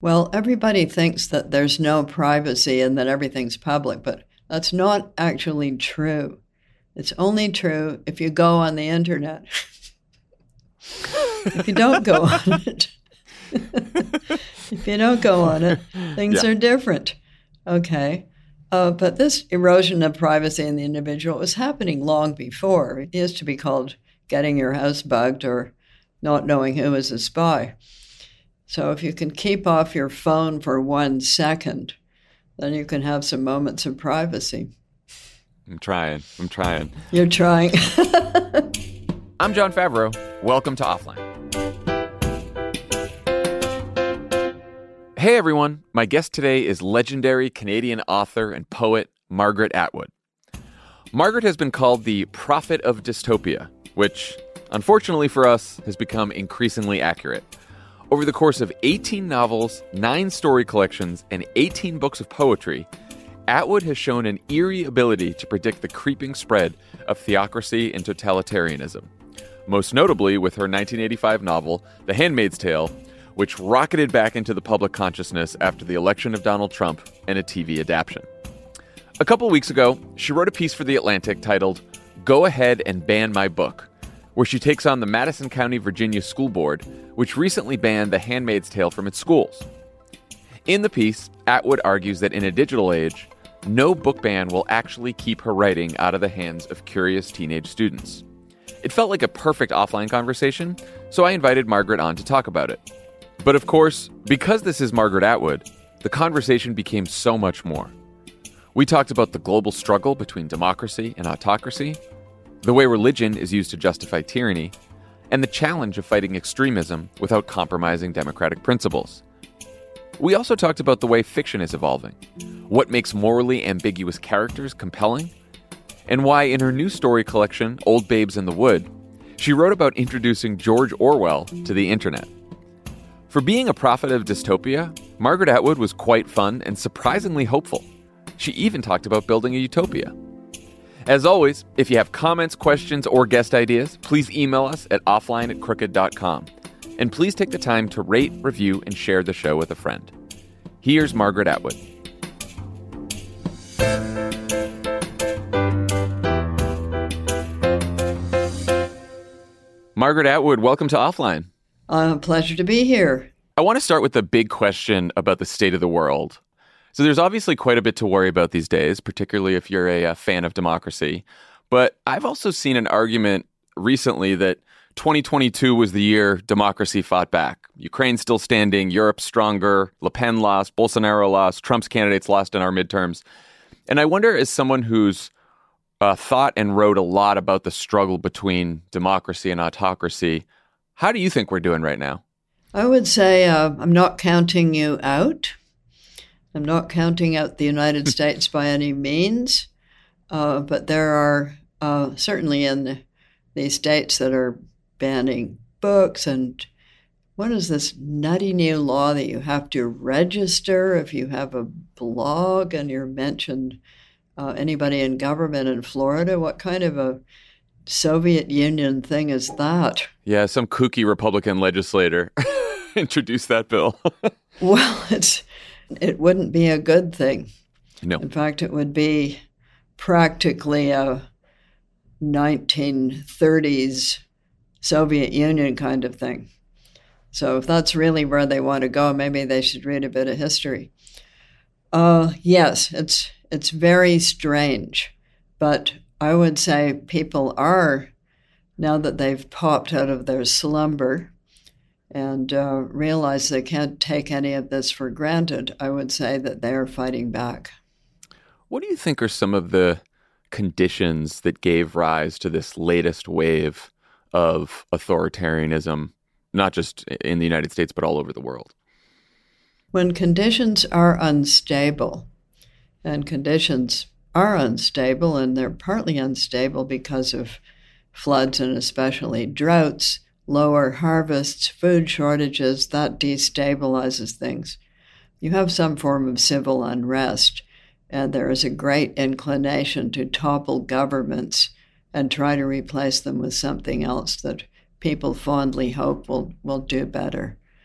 Well, everybody thinks that there's no privacy and that everything's public, but that's not actually true. It's only true if you go on the internet. If you don't go on it, things are different. Okay. But this erosion of privacy in the individual was happening long before. It used to be called getting your house bugged or not knowing who is a spy. So if you can keep off your phone for 1 second, then you can have some moments of privacy. I'm trying. You're trying. I'm Jon Favreau. Welcome to Offline. Hey everyone, my guest today is legendary Canadian author and poet Margaret Atwood. Margaret has been called the prophet of dystopia, which, unfortunately for us, has become increasingly accurate. Over the course of 18 novels, 9 story collections, and 18 books of poetry, Atwood has shown an eerie ability to predict the creeping spread of theocracy and totalitarianism, most notably with her 1985 novel, The Handmaid's Tale, which rocketed back into the public consciousness after the election of Donald Trump and a TV adaptation. A couple weeks ago, she wrote a piece for The Atlantic titled, "Go Ahead and Ban My Book," where she takes on the Madison County, Virginia School Board, which recently banned The Handmaid's Tale from its schools. In the piece, Atwood argues that in a digital age, no book ban will actually keep her writing out of the hands of curious teenage students. It felt like a perfect offline conversation, so I invited Margaret on to talk about it. But of course, because this is Margaret Atwood, the conversation became so much more. We talked about the global struggle between democracy and autocracy, the way religion is used to justify tyranny, and the challenge of fighting extremism without compromising democratic principles. We also talked about the way fiction is evolving, what makes morally ambiguous characters compelling, and why in her new story collection, Old Babes in the Wood, she wrote about introducing George Orwell to the internet. For being a prophet of dystopia, Margaret Atwood was quite fun and surprisingly hopeful. She even talked about building a utopia. As always, if you have comments, questions, or guest ideas, please email us at offline@crooked.com. And please take the time to rate, review, and share the show with a friend. Here's Margaret Atwood. Margaret Atwood, welcome to Offline. Pleasure to be here. I want to start with the big question about the state of the world. So there's obviously quite a bit to worry about these days, particularly if you're a fan of democracy. But I've also seen an argument recently that 2022 was the year democracy fought back. Ukraine's still standing, Europe's stronger, Le Pen lost, Bolsonaro lost, Trump's candidates lost in our midterms. And I wonder, as someone who's thought and wrote a lot about the struggle between democracy and autocracy, how do you think we're doing right now? I would say I'm not counting you out. I'm not counting out the United States by any means, but there are certainly in the states that are banning books. And what is this nutty new law that you have to register if you have a blog and you're mentioned anybody in government in Florida? What kind of a Soviet Union thing is that? Yeah, some kooky Republican legislator introduced that bill. Well, it wouldn't be a good thing. No. In fact, it would be practically a 1930s Soviet Union kind of thing. So if that's really where they want to go, maybe they should read a bit of history. Yes, it's very strange, but I would say people are, now that they've popped out of their slumber and realize they can't take any of this for granted, I would say that they are fighting back. What do you think are some of the conditions that gave rise to this latest wave of authoritarianism, not just in the United States, but all over the world? When conditions are unstable, and conditions are unstable, and they're partly unstable because of floods and especially droughts, lower harvests, food shortages, that destabilizes things. You have some form of civil unrest, and there is a great inclination to topple governments and try to replace them with something else that people fondly hope will do better.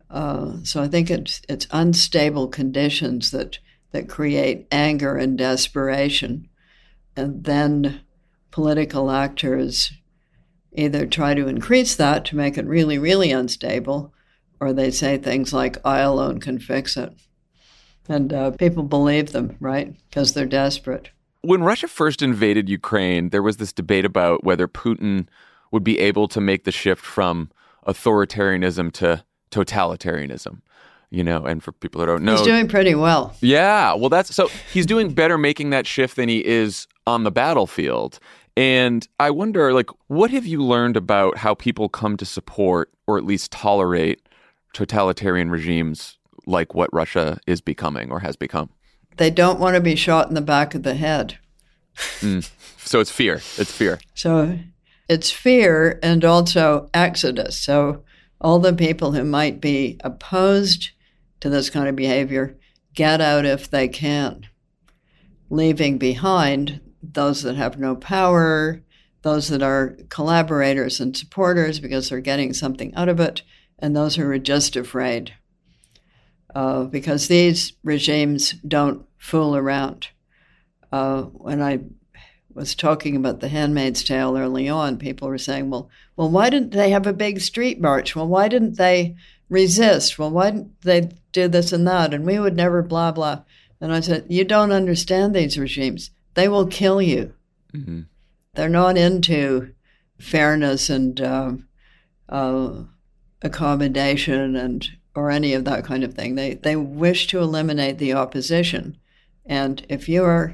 So I think it's unstable conditions that create anger and desperation. And then political actors either try to increase that to make it really, really unstable, or they say things like, I alone can fix it. And people believe them, right? Because they're desperate. When Russia first invaded Ukraine, there was this debate about whether Putin would be able to make the shift from authoritarianism to totalitarianism. And for people that don't know, he's doing pretty well. Yeah, well, he's doing better making that shift than he is on the battlefield. And I wonder, what have you learned about how people come to support or at least tolerate totalitarian regimes like what Russia is becoming or has become? They don't want to be shot in the back of the head. So it's fear. It's fear. So it's fear and also exodus. So all the people who might be opposed to this kind of behavior get out if they can, leaving behind those that have no power, those that are collaborators and supporters because they're getting something out of it, and those who are just afraid. Because these regimes don't fool around. When I was talking about The Handmaid's Tale early on, people were saying, well, why didn't they have a big street march? Well, why didn't they resist? Well, why didn't they do this and that? And we would never blah, blah. And I said, you don't understand these regimes. They will kill you. Mm-hmm. They're not into fairness and accommodation or any of that kind of thing. They wish to eliminate the opposition. And if you are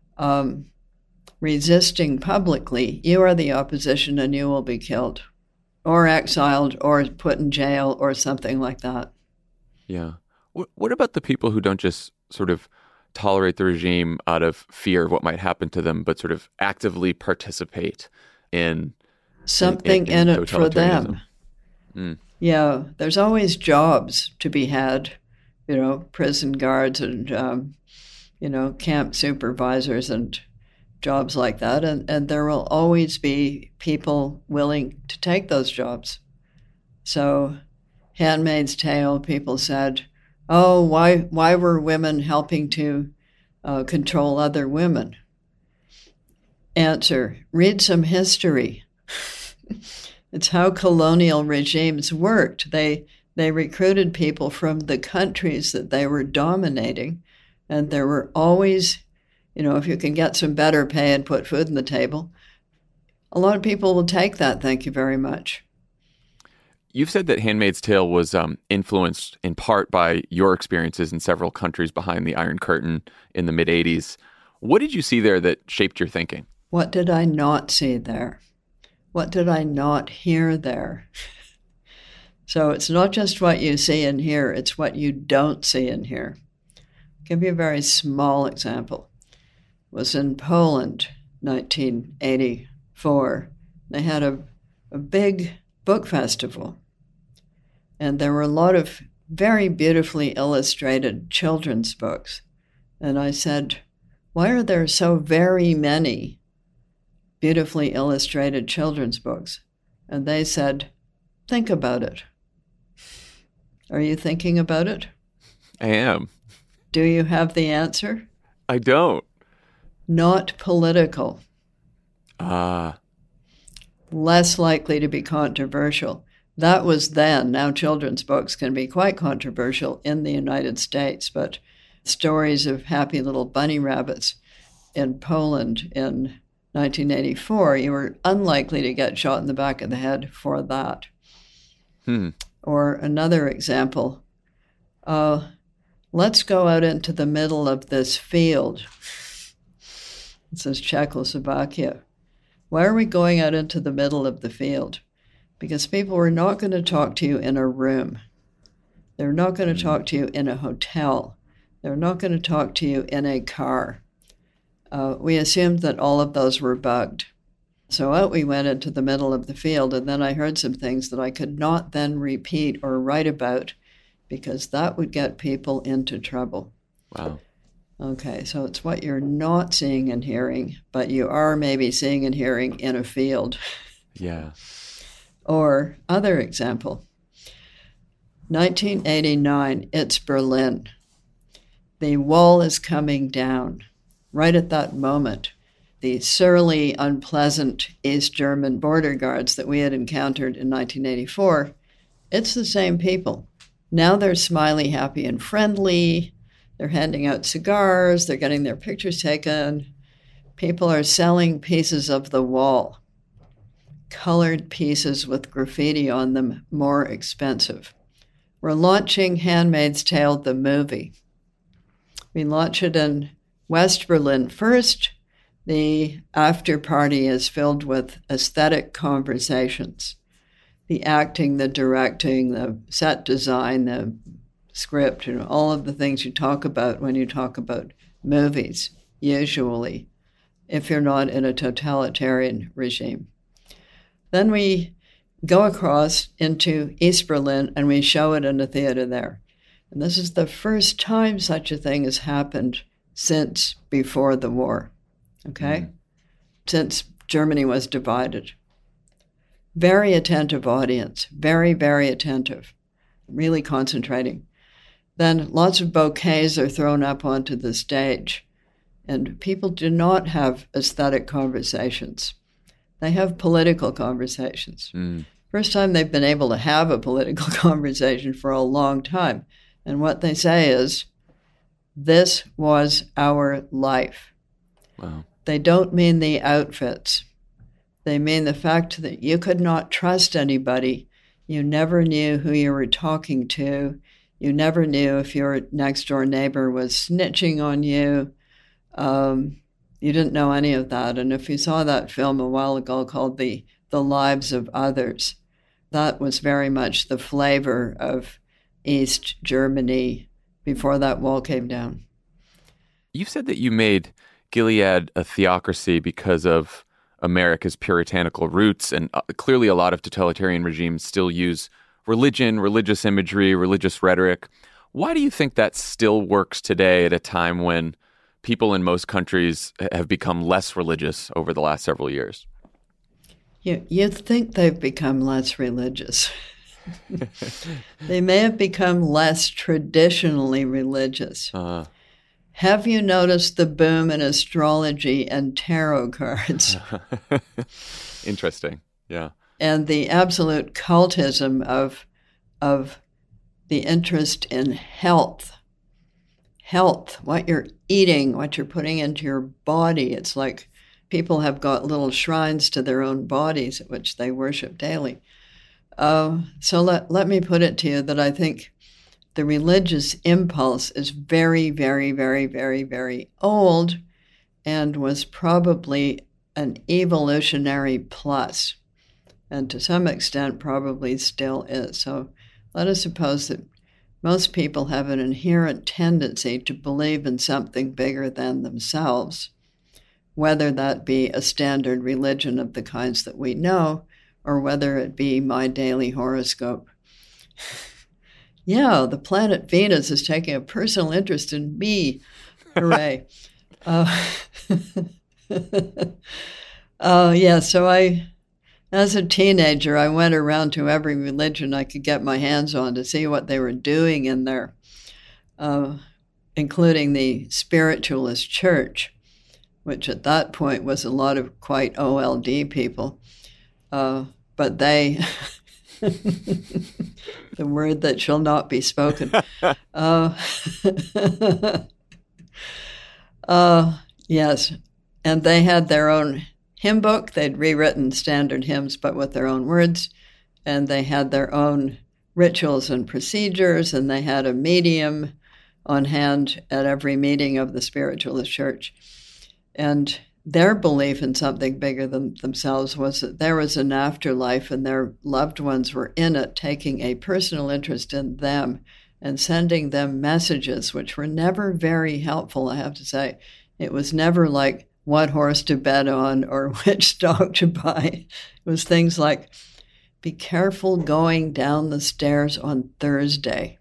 resisting publicly, you are the opposition and you will be killed or exiled or put in jail or something like that. Yeah. What about the people who don't just sort of tolerate the regime out of fear of what might happen to them, but sort of actively participate in something in it for them? Yeah, there's always jobs to be had, prison guards and, camp supervisors and jobs like that. And there will always be people willing to take those jobs. So Handmaid's Tale, people said, oh, why were women helping to control other women? Answer, read some history. It's how colonial regimes worked. They recruited people from the countries that they were dominating, and there were always, if you can get some better pay and put food on the table, a lot of people will take that, thank you very much. You've said that Handmaid's Tale was influenced in part by your experiences in several countries behind the Iron Curtain in the mid-'80s. What did you see there that shaped your thinking? What did I not see there? What did I not hear there? So it's not just what you see and hear, it's what you don't see and hear. I'll give you a very small example. It was in Poland, 1984. They had a big book festival. And there were a lot of very beautifully illustrated children's books. And I said, why are there so very many beautifully illustrated children's books? And they said, think about it. Are you thinking about it? I am. Do you have the answer? I don't. Not political. Less likely to be controversial. That was then. Now children's books can be quite controversial in the United States, but stories of happy little bunny rabbits in Poland in 1984, you were unlikely to get shot in the back of the head for that. Or another example, let's go out into the middle of this field. This is Czechoslovakia. Why are we going out into the middle of the field? Because people are not going to talk to you in a room. They're not going to talk to you in a hotel. They're not going to talk to you in a car. We assumed that all of those were bugged. So out we went into the middle of the field, and then I heard some things that I could not then repeat or write about because that would get people into trouble. Wow. Okay, so it's what you're not seeing and hearing, but you are maybe seeing and hearing in a field. Yeah. Or other example, 1989, it's Berlin. The wall is coming down. Right at that moment, the surly, unpleasant East German border guards that we had encountered in 1984, it's the same people. Now they're smiley, happy, and friendly. They're handing out cigars. They're getting their pictures taken. People are selling pieces of the wall, colored pieces with graffiti on them, more expensive. We're launching Handmaid's Tale, the movie. We launch it in West Berlin first. The after party is filled with aesthetic conversations. The acting, the directing, the set design, the script, all of the things you talk about when you talk about movies, usually, if you're not in a totalitarian regime. Then we go across into East Berlin and we show it in a theater there. And this is the first time such a thing has happened since before the war, okay? Since Germany was divided. Very attentive audience, very, very attentive, really concentrating. Then lots of bouquets are thrown up onto the stage, and people do not have aesthetic conversations. They have political conversations. First time they've been able to have a political conversation for a long time. And what they say is, this was our life. Wow. They don't mean the outfits. They mean the fact that you could not trust anybody. You never knew who you were talking to. You never knew if your next door neighbor was snitching on you. You didn't know any of that. And if you saw that film a while ago called The Lives of Others, that was very much the flavor of East Germany before that wall came down. You've said that you made Gilead a theocracy because of America's puritanical roots, and clearly a lot of totalitarian regimes still use religion, religious imagery, religious rhetoric. Why do you think that still works today at a time when people in most countries have become less religious over the last several years? You think they've become less religious. They may have become less traditionally religious. Have you noticed the boom in astrology and tarot cards? Interesting, yeah. And the absolute cultism of the interest in health. Health, what you're eating, what you're putting into your body. It's like people have got little shrines to their own bodies at which they worship daily. So let me put it to you that I think the religious impulse is very, very, very, very, very old and was probably an evolutionary plus, and to some extent probably still is. So let us suppose that most people have an inherent tendency to believe in something bigger than themselves, whether that be a standard religion of the kinds that we know, or whether it be my daily horoscope. Yeah, the planet Venus is taking a personal interest in me. Hooray. So as a teenager, I went around to every religion I could get my hands on to see what they were doing in there, including the Spiritualist Church, which at that point was a lot of quite OLD people. But they, the word that shall not be spoken. Yes, and they had their own hymn book. They'd rewritten standard hymns, but with their own words. And they had their own rituals and procedures, and they had a medium on hand at every meeting of the Spiritualist Church. And their belief in something bigger than themselves was that there was an afterlife and their loved ones were in it, taking a personal interest in them and sending them messages, which were never very helpful, I have to say. It was never like what horse to bet on or which stock to buy. It was things like, be careful going down the stairs on Thursday.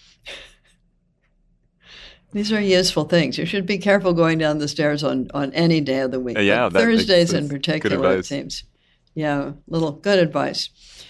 These are useful things. You should be careful going down the stairs on any day of the week. Yeah, Thursdays in particular, it seems. Yeah, little good advice.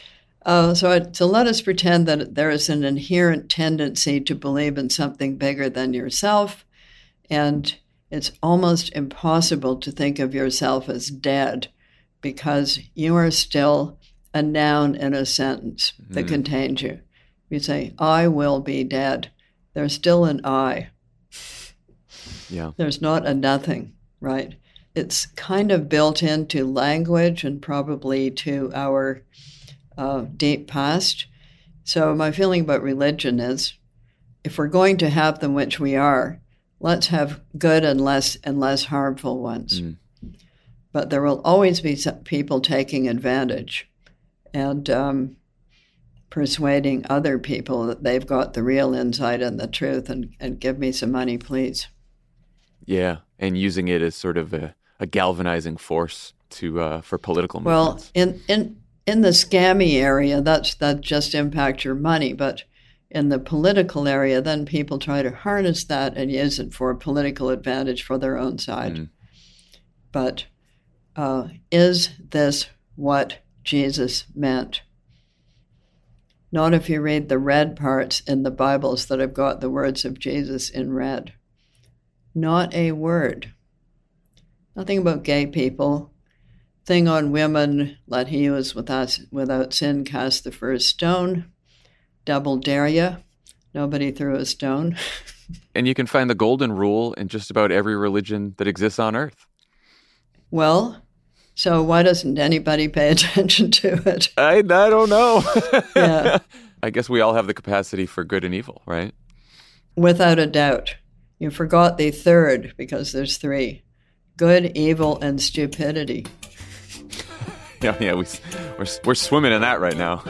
So let us pretend that there is an inherent tendency to believe in something bigger than yourself, and it's almost impossible to think of yourself as dead because you are still a noun in a sentence that contains you. You say, I will be dead. There's still an I. Yeah. There's not a nothing, right? It's kind of built into language and probably to our deep past. So my feeling about religion is, if we're going to have them, which we are, let's have good and less harmful ones. But there will always be some people taking advantage and persuading other people that they've got the real insight and the truth, and give me some money, please. Yeah, and using it as sort of a galvanizing force for political movements. Well, in the scammy area, that just impacts your money, but in the political area, then people try to harness that and use it for political advantage for their own side. But is this what Jesus meant? Not if you read the red parts in the Bibles that have got the words of Jesus in red. Not a word. Nothing about gay people. Thing on women, let he who is without sin cast the first stone. Double dare ya. Nobody threw a stone. And you can find the golden rule in just about every religion that exists on earth. Well, so why doesn't anybody pay attention to it? I don't know. Yeah. I guess we all have the capacity for good and evil, right? Without a doubt. You forgot the third, because there's three. Good, evil, and stupidity. Yeah, we're swimming in that right now.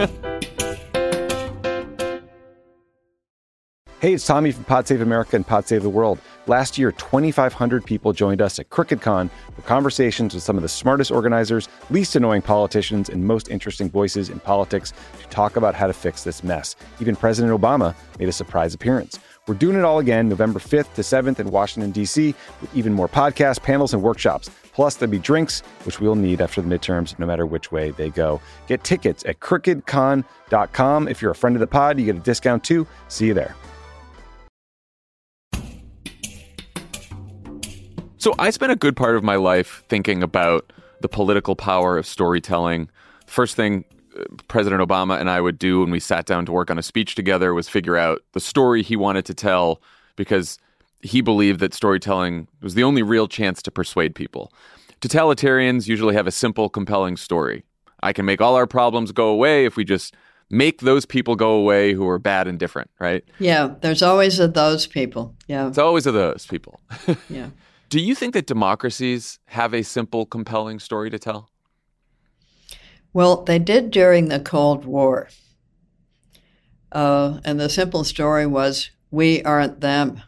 Hey, it's Tommy from Pod Save America and Pod Save the World. Last year, 2,500 people joined us at CrookedCon for conversations with some of the smartest organizers, least annoying politicians, and most interesting voices in politics to talk about how to fix this mess. Even President Obama made a surprise appearance. We're doing it all again, November 5th to 7th in Washington, D.C., with even more podcasts, panels, and workshops. Plus, there'll be drinks, which we'll need after the midterms, no matter which way they go. Get tickets at crookedcon.com. If you're a friend of the pod, you get a discount too. See you there. So I spent a good part of my life thinking about the political power of storytelling. First thing President Obama and I would do when we sat down to work on a speech together was figure out the story he wanted to tell, because he believed that storytelling was the only real chance to persuade people. Totalitarians usually have a simple, compelling story. I can make all our problems go away if we just make those people go away who are bad and different, right? Yeah, there's always a those people. Yeah. It's always a those people. Yeah. Do you think that democracies have a simple, compelling story to tell? Well, they did during the Cold War. And the simple story was, we aren't them.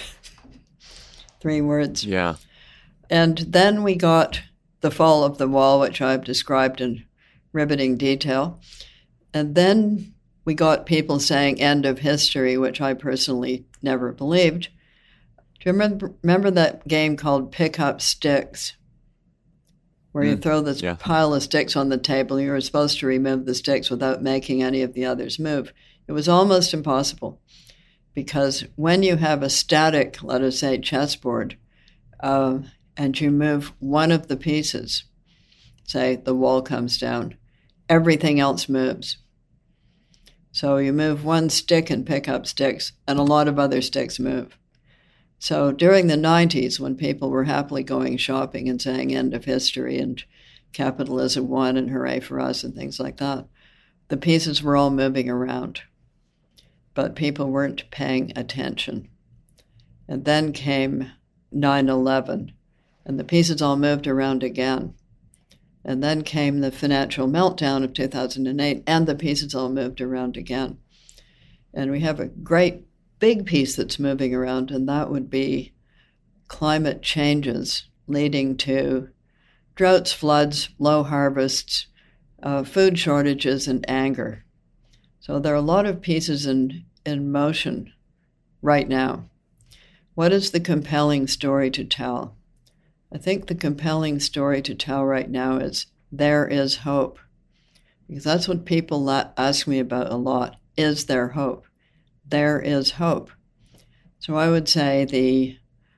3 words. Yeah. And then we got the fall of the wall, which I've described in riveting detail. And then we got people saying end of history, which I personally never believed. Do you remember that game called Pick Up Sticks, where you throw this pile of sticks on the table and you were supposed to remove the sticks without making any of the others move? It was almost impossible, because when you have a static, let us say, chessboard, and you move one of the pieces, say the wall comes down, everything else moves. So you move one stick and pick up sticks, and a lot of other sticks move. So during the 90s, when people were happily going shopping and saying end of history and capitalism won and hooray for us and things like that, the pieces were all moving around, but people weren't paying attention. And then came 9/11, and the pieces all moved around again. And then came the financial meltdown of 2008, and the pieces all moved around again. And we have a great big piece that's moving around, and that would be climate changes leading to droughts, floods, low harvests, food shortages, and anger. So there are a lot of pieces in motion right now. What is the compelling story to tell? I think the compelling story to tell right now is there is hope. Because that's what people ask me about a lot. Is there hope? There is hope. So I would say the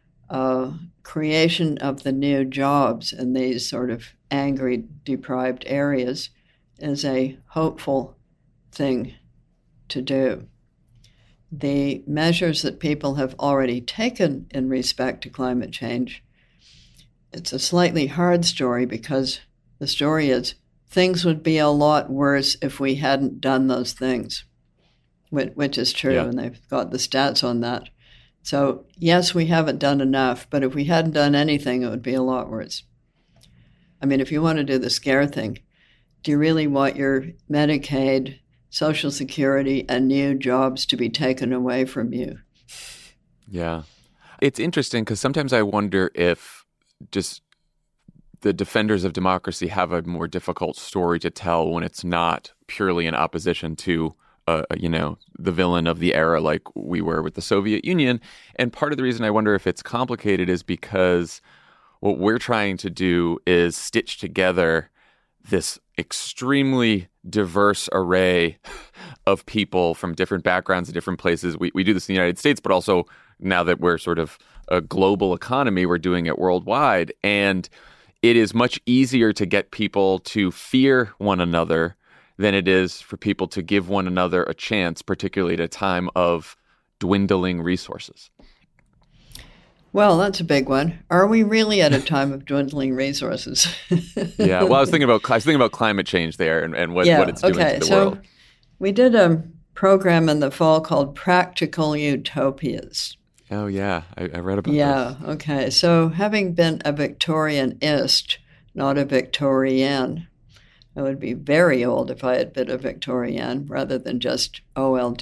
creation of the new jobs in these sort of angry, deprived areas is a hopeful thing to do. The measures that people have already taken in respect to climate change, it's a slightly hard story because the story is things would be a lot worse if we hadn't done those things, which is true, and they've got the stats on that. So, yes, we haven't done enough, but if we hadn't done anything, it would be a lot worse. I mean, if you want to do the scare thing, do you really want your Medicaid, Social Security, and new jobs to be taken away from you? Yeah. It's interesting because sometimes I wonder if just the defenders of democracy have a more difficult story to tell when it's not purely in opposition to the villain of the era like we were with the Soviet Union. And part of the reason I wonder if it's complicated is because what we're trying to do is stitch together this extremely diverse array of people from different backgrounds and different places. We do this in the United States, but also now that we're sort of a global economy, we're doing it worldwide. And it is much easier to get people to fear one another than it is for people to give one another a chance, particularly at a time of dwindling resources. Well, that's a big one. Are we really at a time of dwindling resources? Yeah. Well, I was thinking about climate change there and what it's doing to the world. We did a program in the fall called Practical Utopias. Oh, yeah. I read about this. Yeah. Okay. So having been a Victorianist, not a Victorian, I would be very old if I had been a Victorian rather than just OLD.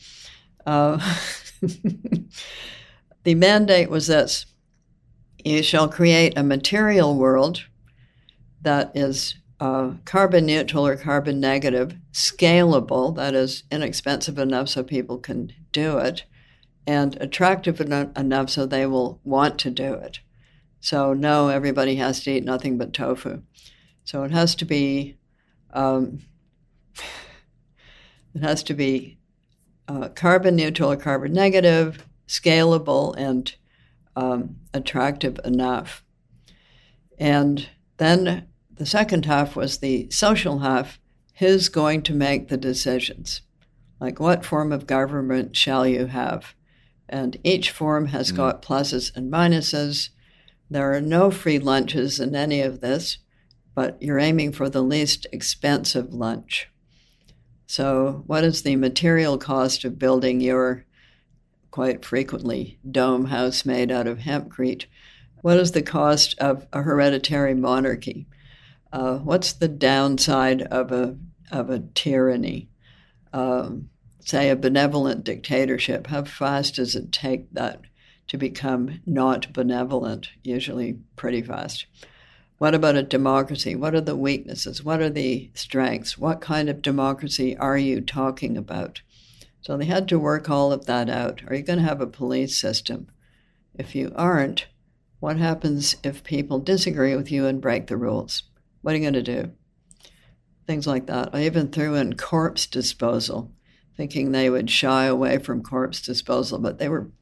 The mandate was this: you shall create a material world that is carbon neutral or carbon negative, scalable, that is inexpensive enough so people can do it, and attractive enough so they will want to do it. So no, everybody has to eat nothing but tofu. So it has to be carbon neutral or carbon negative, scalable, and attractive enough. And then the second half was the social half. Who's going to make the decisions? Like, what form of government shall you have? And each form has got pluses and minuses. There are no free lunches in any of this, but you're aiming for the least expensive lunch. So what is the material cost of building your, quite frequently, dome house made out of hempcrete? What is the cost of a hereditary monarchy? What's the downside of a tyranny? Say a benevolent dictatorship. How fast does it take that to become not benevolent? Usually pretty fast. What about a democracy? What are the weaknesses? What are the strengths? What kind of democracy are you talking about? So they had to work all of that out. Are you going to have a police system? If you aren't, what happens if people disagree with you and break the rules? What are you going to do? Things like that. I even threw in corpse disposal, thinking they would shy away from corpse disposal, but they were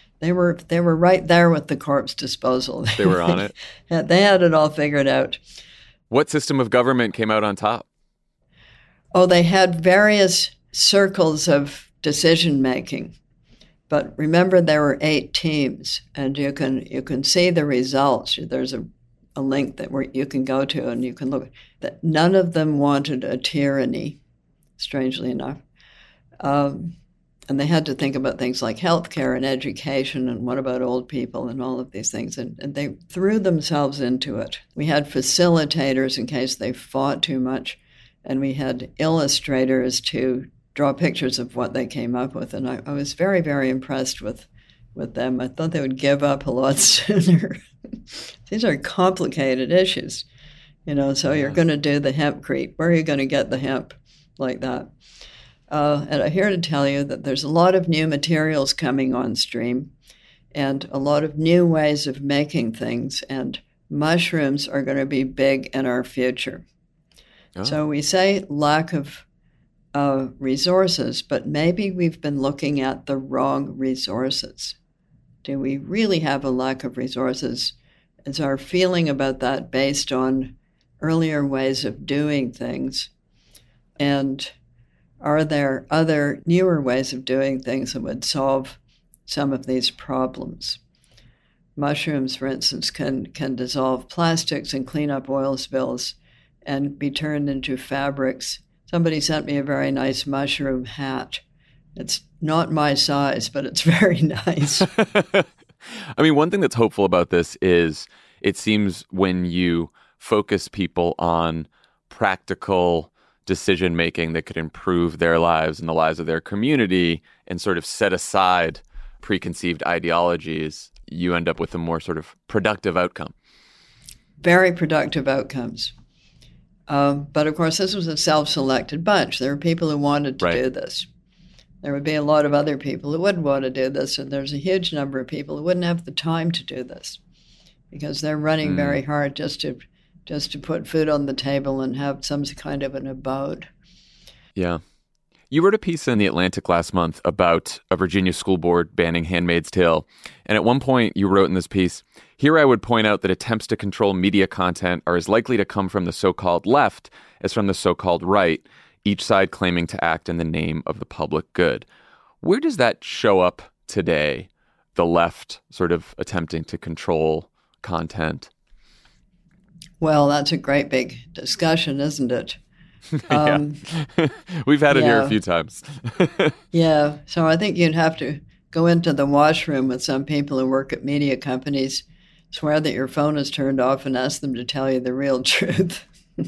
right there with the corpse disposal. They were on it. They had it all figured out. What system of government came out on top? Oh, they had various circles of decision making. But remember, there were 8 teams, and you can see the results. There's a link that you can go to, and you can look. That none of them wanted a tyranny, strangely enough. And they had to think about things like healthcare and education and what about old people and all of these things. And they threw themselves into it. We had facilitators in case they fought too much, and we had illustrators to draw pictures of what they came up with. And I was very, very impressed with them. I thought they would give up a lot sooner. These are complicated issues, so you're going to do the hempcrete. Where are you going to get the hemp like that? And I'm here to tell you that there's a lot of new materials coming on stream and a lot of new ways of making things, and mushrooms are going to be big in our future. Oh. So we say lack of resources, but maybe we've been looking at the wrong resources. Do we really have a lack of resources? Is our feeling about that based on earlier ways of doing things? And are there other newer ways of doing things that would solve some of these problems? Mushrooms, for instance, can dissolve plastics and clean up oil spills and be turned into fabrics. Somebody sent me a very nice mushroom hat. It's not my size, but it's very nice. I mean, one thing that's hopeful about this is it seems when you focus people on practical decision-making that could improve their lives and the lives of their community and sort of set aside preconceived ideologies, you end up with a more sort of productive outcome. Very productive outcomes. But of course, this was a self-selected bunch. There were people who wanted to do this. There would be a lot of other people who wouldn't want to do this, and there's a huge number of people who wouldn't have the time to do this because they're running very hard just to put food on the table and have some kind of an abode. Yeah. You wrote a piece in The Atlantic last month about a Virginia school board banning Handmaid's Tale. And at one point you wrote in this piece, "Here I would point out that attempts to control media content are as likely to come from the so-called left as from the so-called right, each side claiming to act in the name of the public good." Where does that show up today, the left sort of attempting to control content? Well, that's a great big discussion, isn't it? We've had it here a few times. Yeah. So I think you'd have to go into the washroom with some people who work at media companies, swear that your phone is turned off, and ask them to tell you the real truth.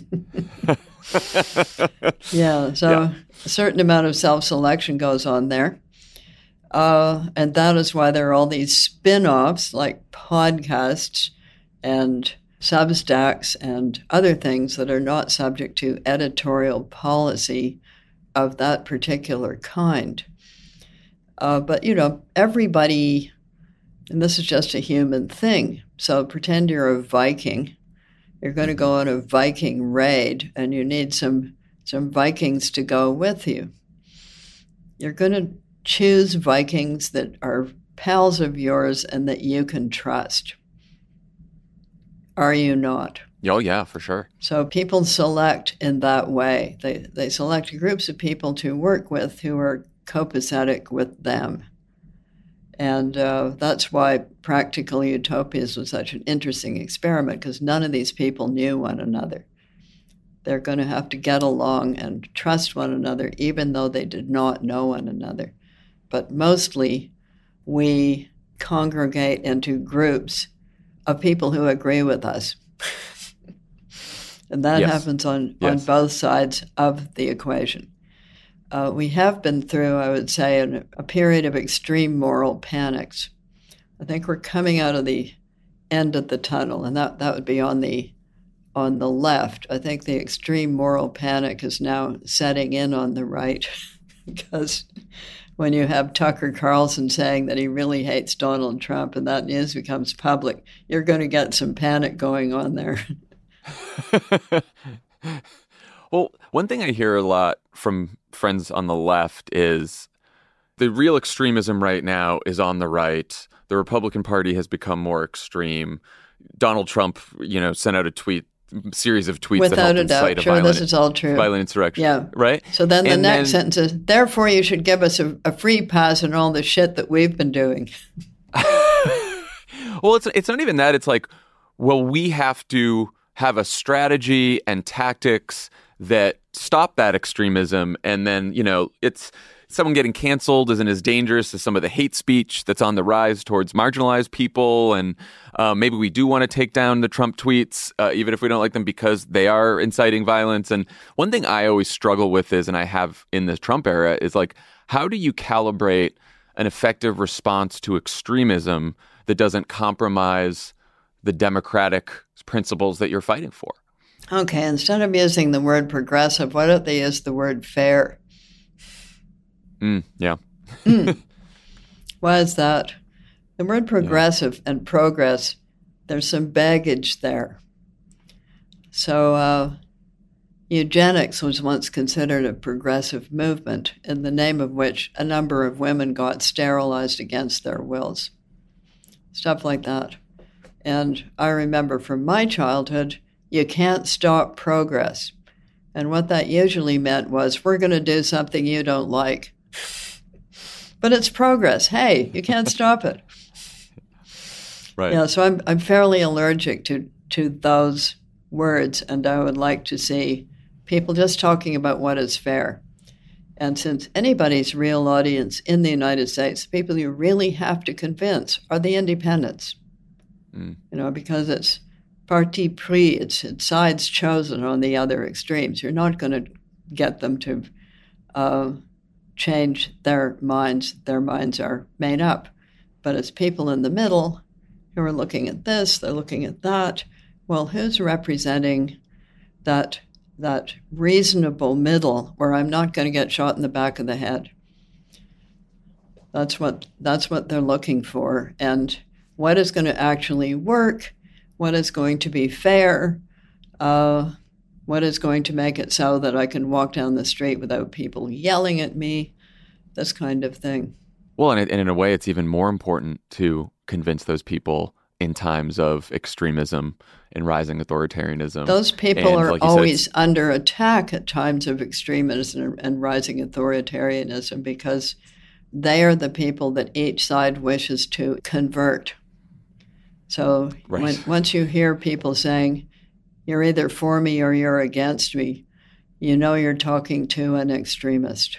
So a certain amount of self-selection goes on there. And that is why there are all these spin-offs like podcasts and Substacks and other things that are not subject to editorial policy of that particular kind. But, everybody, and this is just a human thing. So pretend you're a Viking. You're going to go on a Viking raid, and you need some Vikings to go with you. You're going to choose Vikings that are pals of yours and that you can trust. Are you not? Oh, yeah, for sure. So people select in that way. They select groups of people to work with who are copacetic with them. And that's why Practical Utopias was such an interesting experiment, because none of these people knew one another. They're going to have to get along and trust one another, even though they did not know one another. But mostly, we congregate into groups of people who agree with us. And that happens on both sides of the equation. We have been through, I would say, a period of extreme moral panics. I think we're coming out of the end of the tunnel, and that would be on the left. I think the extreme moral panic is now setting in on the right, because when you have Tucker Carlson saying that he really hates Donald Trump and that news becomes public, you're going to get some panic going on there. Well, one thing I hear a lot from friends on the left is the real extremism right now is on the right. The Republican Party has become more extreme. Donald Trump, sent out a series of tweets without that helped incite a this is all true. Violent insurrection. Yeah. Right? So then the next sentence is, therefore you should give us a free pass on all the shit that we've been doing. Well, it's not even that. It's like, well, we have to have a strategy and tactics that stop that extremism. And then, it's someone getting canceled isn't as dangerous as some of the hate speech that's on the rise towards marginalized people. And maybe we do want to take down the Trump tweets, even if we don't like them, because they are inciting violence. And one thing I always struggle with is, and I have in the Trump era, is like, how do you calibrate an effective response to extremism that doesn't compromise the democratic principles that you're fighting for? Okay, instead of using the word progressive, why don't they use the word fair? Yeah. Why is that? The word progressive and progress, there's some baggage there. So Eugenics was once considered a progressive movement, in the name of which a number of women got sterilized against their wills. Stuff like that. And I remember from my childhood, you can't stop progress. And what that usually meant was, we're going to do something you don't like. But it's progress. Hey, you can't stop it. Right. Yeah, so I'm fairly allergic to those words, and I would like to see people just talking about what is fair. And since anybody's real audience in the United States, the people you really have to convince are the independents. Because it's parti pris, it's sides chosen on the other extremes. You're not going to get them to change their minds. Their minds are made up. But it's people in the middle who are looking at this, they're looking at that. Well, who's representing that reasonable middle where I'm not going to get shot in the back of the head? That's what they're looking for. And what is going to actually work? What is going to be fair? What is going to make it so that I can walk down the street without people yelling at me? This kind of thing. Well, and in a way, it's even more important to convince those people in times of extremism and rising authoritarianism. Those people are like always under attack at times of extremism and rising authoritarianism, because they are the people that each side wishes to convert. So once you hear people saying, you're either for me or you're against me, you know you're talking to an extremist.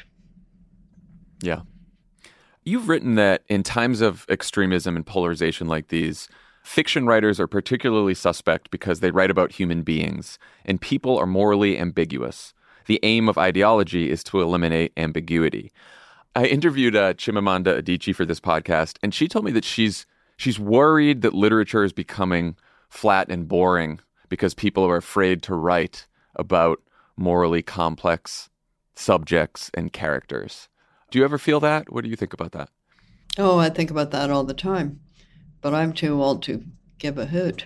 Yeah. You've written that in times of extremism and polarization like these, fiction writers are particularly suspect because they write about human beings, and people are morally ambiguous. The aim of ideology is to eliminate ambiguity. I interviewed Chimamanda Adichie for this podcast, and she told me that she's worried that literature is becoming flat and boring because people are afraid to write about morally complex subjects and characters. Do you ever feel that? What do you think about that? Oh, I think about that all the time. But I'm too old to give a hoot.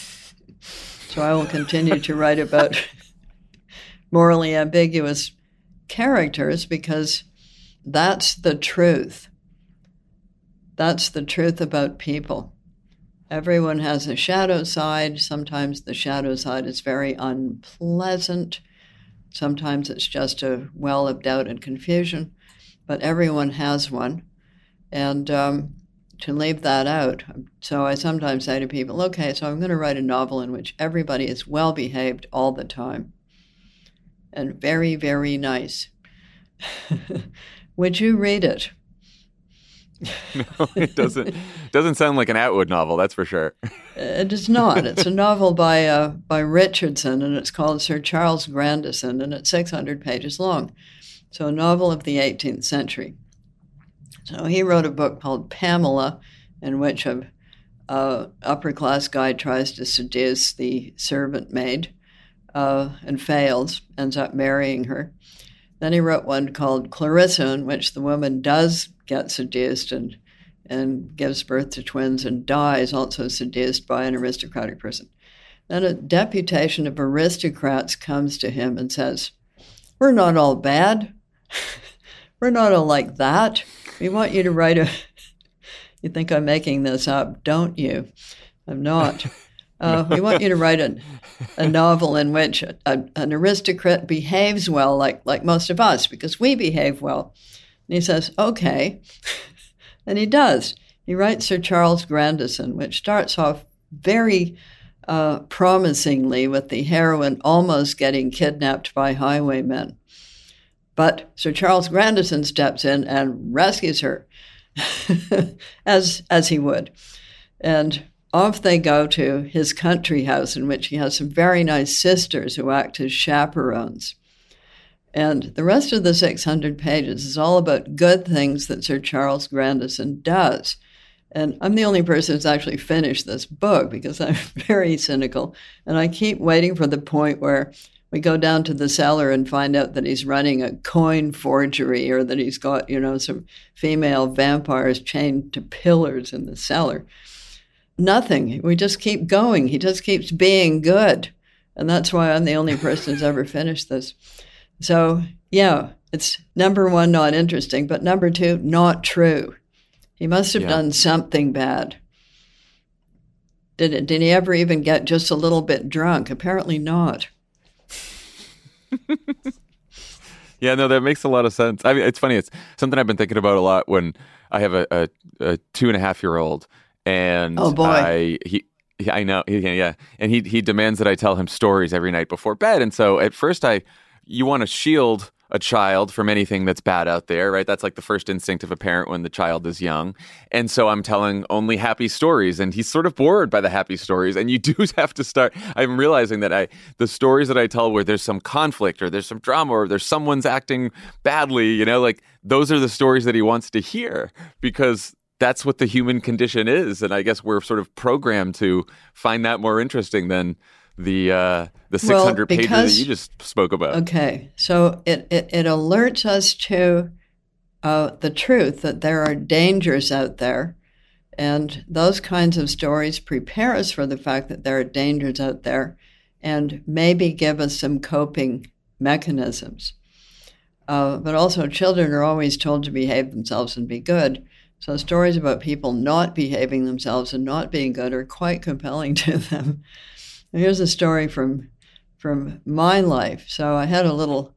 So I will continue to write about morally ambiguous characters, because that's the truth. That's the truth about people. Everyone has a shadow side. Sometimes the shadow side is very unpleasant. Sometimes it's just a well of doubt and confusion. But everyone has one. And to leave that out, so I sometimes say to people, okay, so I'm going to write a novel in which everybody is well behaved all the time and very, very nice. Would you read it? No, it doesn't sound like an Atwood novel, that's for sure. It is not. It's a novel by Richardson, and it's called Sir Charles Grandison, and it's 600 pages long. So a novel of the 18th century. So he wrote a book called Pamela, in which a upper-class guy tries to seduce the servant maid and fails, ends up marrying her. Then he wrote one called Clarissa, in which the woman does get seduced and gives birth to twins and dies, also seduced by an aristocratic person. Then a deputation of aristocrats comes to him and says, we're not all bad. We're not all like that. We want you to write you think I'm making this up, don't you? I'm not. We want you to write a novel in which an aristocrat behaves well, like most of us, because we behave well. And he says, okay. And he does. He writes Sir Charles Grandison, which starts off very promisingly with the heroine almost getting kidnapped by highwaymen. But Sir Charles Grandison steps in and rescues her, as he would. And off they go to his country house, in which he has some very nice sisters who act as chaperones. And the rest of the 600 pages is all about good things that Sir Charles Grandison does. And I'm the only person who's actually finished this book, because I'm very cynical. And I keep waiting for the point where we go down to the cellar and find out that he's running a coin forgery, or that he's got, some female vampires chained to pillars in the cellar. Nothing. We just keep going. He just keeps being good. And that's why I'm the only person who's ever finished this. So, yeah, it's number one, not interesting, but number two, not true. He must have done something bad. Did he ever even get just a little bit drunk? Apparently not. Yeah, no, that makes a lot of sense. I mean, it's funny. It's something I've been thinking about a lot when I have a 2.5-year-old, and oh boy, I know, and he demands that I tell him stories every night before bed. And so at first, you want to shield a child from anything that's bad out there, right? That's like the first instinct of a parent when the child is young. And so I'm telling only happy stories, and he's sort of bored by the happy stories. And you do have to start. I'm realizing that the stories that I tell where there's some conflict or there's some drama or there's someone's acting badly, like those are the stories that he wants to hear, because that's what the human condition is. And I guess we're sort of programmed to find that more interesting than the 600 pages that you just spoke about. Okay, so it alerts us to the truth that there are dangers out there, and those kinds of stories prepare us for the fact that there are dangers out there, and maybe give us some coping mechanisms. But also, children are always told to behave themselves and be good. So stories about people not behaving themselves and not being good are quite compelling to them. Here's a story from my life. So I had a little,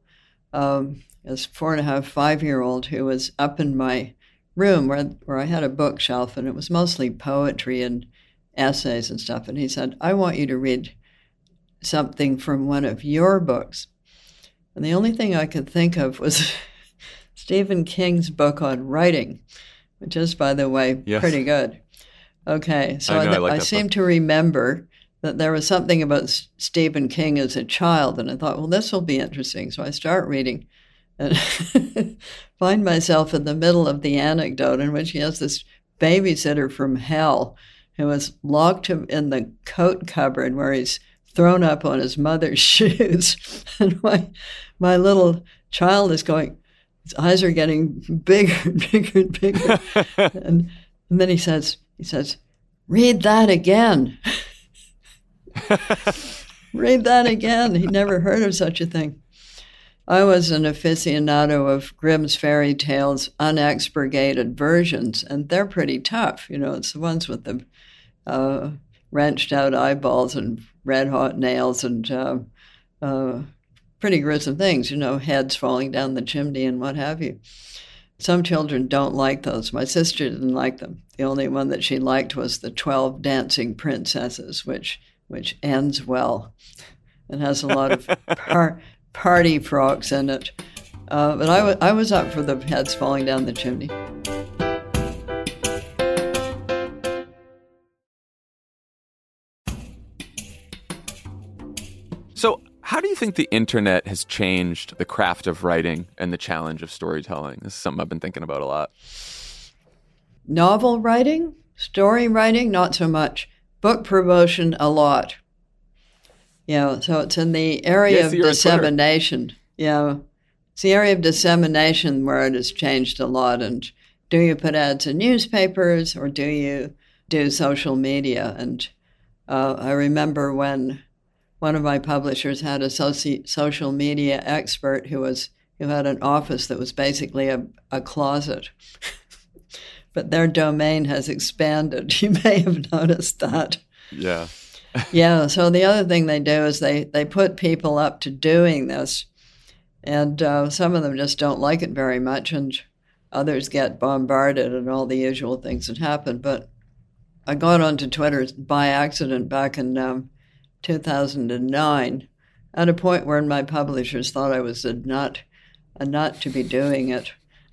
4.5, 5-year-old who was up in my room where I had a bookshelf, and it was mostly poetry and essays and stuff. And he said, "I want you to read something from one of your books." And the only thing I could think of was Stephen King's book on writing, which is, by the way, pretty good. Okay, so I seem to remember that there was something about Stephen King as a child, and I thought, well, this will be interesting. So I start reading and find myself in the middle of the anecdote in which he has this babysitter from hell who has locked him in the coat cupboard where he's thrown up on his mother's shoes. And my little child is going, his eyes are getting bigger and bigger and bigger. and then he says, "Read that again." Read that again. He'd never heard of such a thing. I was an aficionado of Grimm's fairy tales, unexpurgated versions, and they're pretty tough. It's the ones with the wrenched out eyeballs and red hot nails and pretty gruesome things, heads falling down the chimney and what have you. Some children don't like those. My sister didn't like them. The only one that she liked was the 12 Dancing Princesses, which ends well and has a lot of party frocks in it. But I was up for the heads falling down the chimney. So how do you think the internet has changed the craft of writing and the challenge of storytelling? This is something I've been thinking about a lot. Novel writing, story writing, not so much. Book promotion, a lot. So it's in the area of dissemination. It's the area of dissemination where it has changed a lot. And do you put ads in newspapers or do you do social media? And I remember when one of my publishers had a social media expert who had an office that was basically a closet. But their domain has expanded. You may have noticed that. Yeah. Yeah. So the other thing they do is they put people up to doing this. And some of them just don't like it very much. And others get bombarded and all the usual things that happen. But I got onto Twitter by accident back in 2009 at a point where my publishers thought I was a nut to be doing it.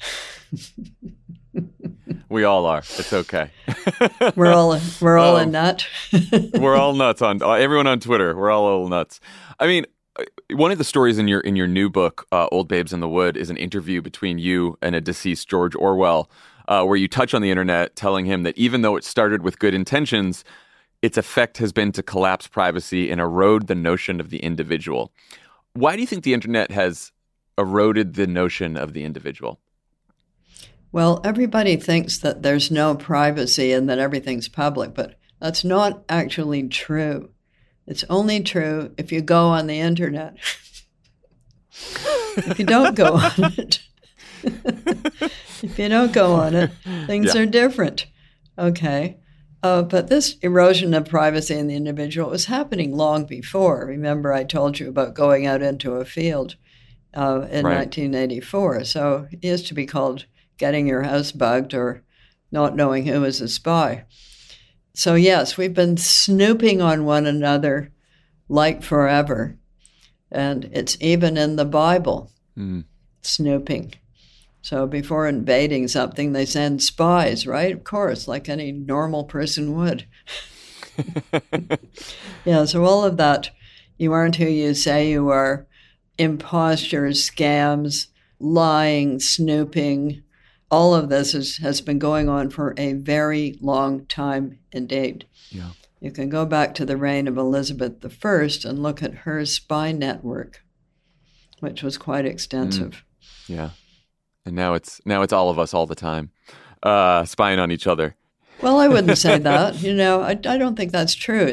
We all are. It's okay. We're all a nut. We're all nuts everyone on Twitter. We're all little nuts. I mean, one of the stories in your new book, Old Babes in the Wood, is an interview between you and a deceased George Orwell, where you touch on the internet, telling him that even though it started with good intentions, its effect has been to collapse privacy and erode the notion of the individual. Why do you think the internet has eroded the notion of the individual? Well, everybody thinks that there's no privacy and that everything's public, but that's not actually true. It's only true if you go on the internet. If you don't go on it, things are different. Okay. But this erosion of privacy in the individual was happening long before. Remember, I told you about going out into a field in 1984. So it used to be called getting your house bugged or not knowing who was a spy. So yes, we've been snooping on one another like forever. And it's even in the Bible, snooping. So before invading something, they send spies, right? Of course, like any normal person would. Yeah, so all of that, you aren't who you say you are, impostures, scams, lying, snooping, all of this has been going on for a very long time indeed. Yeah. You can go back to the reign of Elizabeth I and look at her spy network, which was quite extensive. Yeah. And now it's all of us all the time, spying on each other. Well, I wouldn't say that. I don't think that's true.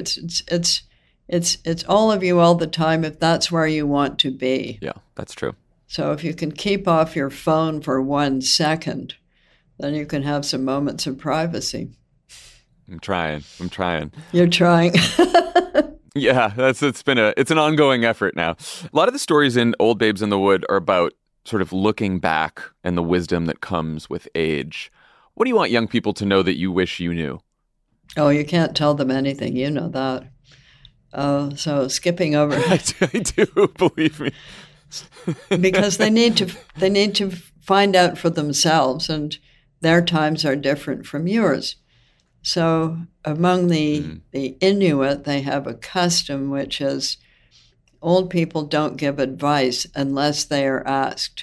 It's all of you all the time if that's where you want to be. Yeah, that's true. So if you can keep off your phone for 1 second, then you can have some moments of privacy. I'm trying. You're trying. Yeah, it's an ongoing effort now. A lot of the stories in Old Babes in the Wood are about sort of looking back and the wisdom that comes with age. What do you want young people to know that you wish you knew? Oh, you can't tell them anything. You know that. So skipping over. I do, believe me. Because they need to find out for themselves, and their times are different from yours. So among the Inuit, they have a custom which is old people don't give advice unless they are asked.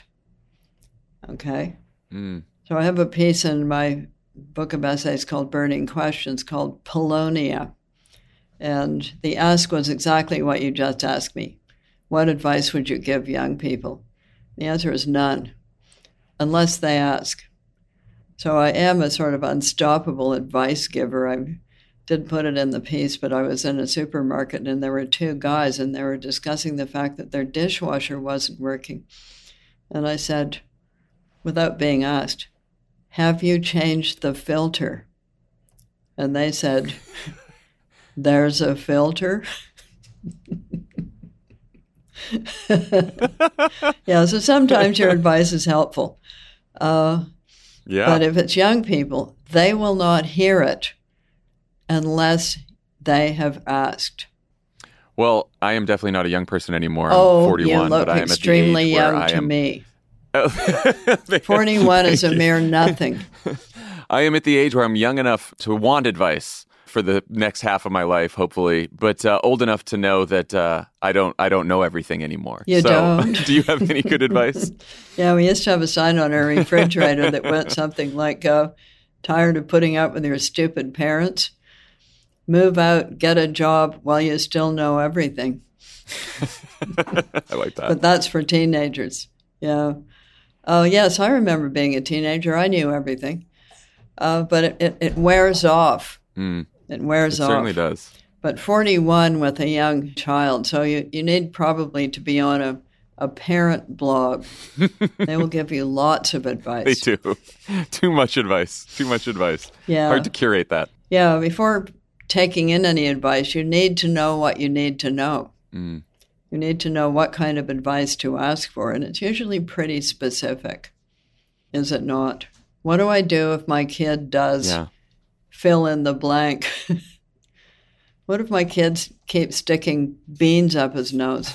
Okay? So I have a piece in my book of essays called Burning Questions called Polonia. And the ask was exactly what you just asked me. What advice would you give young people? The answer is none, unless they ask. So I am a sort of unstoppable advice giver. I did put it in the piece, but I was in a supermarket and there were 2 guys and they were discussing the fact that their dishwasher wasn't working. And I said, without being asked, have you changed the filter? And they said, there's a filter? Yeah, so sometimes your advice is helpful. But if it's young people, they will not hear it unless they have asked. Well, I am definitely not a young person anymore. I'm 41, you look but I am extremely young I to am... me. 41 is a mere nothing. I am at the age where I'm young enough to want advice for the next half of my life, hopefully, but old enough to know that I don't know everything anymore. You don't. Do you have any good advice? Yeah, we used to have a sign on our refrigerator that went something like, tired of putting up with your stupid parents? Move out, get a job while you still know everything. I like that. But that's for teenagers. Yeah. Oh, yes, I remember being a teenager. I knew everything. But it wears off. It wears off. It certainly does. But 41 with a young child, so you need probably to be on a parent blog. They will give you lots of advice. They do. Too much advice. Yeah. Hard to curate that. Yeah, before taking in any advice, you need to know what you need to know. You need to know what kind of advice to ask for, and it's usually pretty specific, is it not? What do I do if my kid does fill in the blank? What if my kids keep sticking beans up his nose?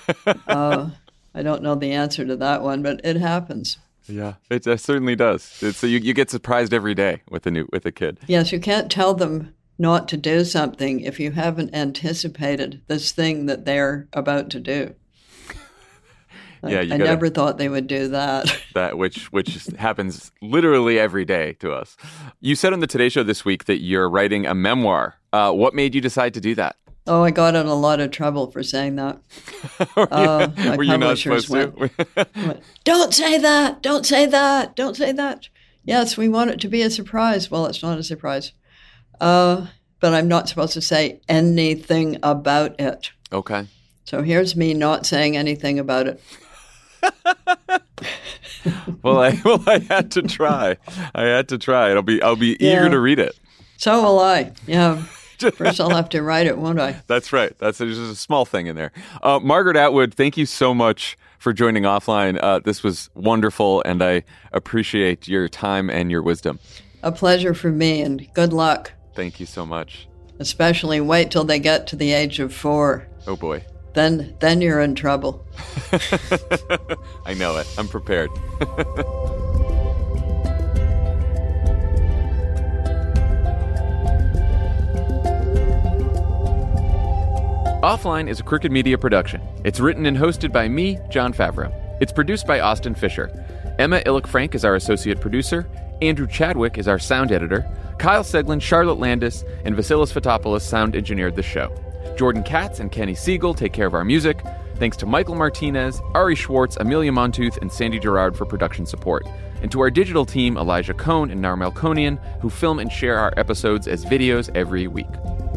I don't know the answer to that one, but it happens. Yeah, it certainly does. So you get surprised every day with a kid. Yes, you can't tell them not to do something if you haven't anticipated this thing that they're about to do. I never thought they would do that. That which happens literally every day to us. You said on the Today Show this week that you're writing a memoir. What made you decide to do that? Oh, I got in a lot of trouble for saying that. Were you not supposed to? Went, don't say that! Don't say that! Don't say that! Yes, we want it to be a surprise. Well, it's not a surprise. but I'm not supposed to say anything about it. Okay. So here's me not saying anything about it. Well, I had to try. I'll be eager to read it. So will I. Yeah. First, I'll have to write it, won't I? That's right. There's just a small thing in there. Margaret Atwood, thank you so much for joining Offline. This was wonderful, and I appreciate your time and your wisdom. A pleasure for me, and good luck. Thank you so much. Especially wait till they get to the age of 4. Oh, boy. Then you're in trouble. I know it. I'm prepared. Offline is a Crooked Media production. It's written and hosted by me, Jon Favreau. It's produced by Austin Fisher. Emma Illick-Frank is our associate producer. Andrew Chadwick is our sound editor. Kyle Seglin, Charlotte Landis, and Vasilis Fotopoulos sound engineered the show. Jordan Katz and Kenny Siegel take care of our music. Thanks to Michael Martinez, Ari Schwartz, Amelia Montooth, and Sandy Gerard for production support. And to our digital team, Elijah Cohn and Nar Melkonian, who film and share our episodes as videos every week.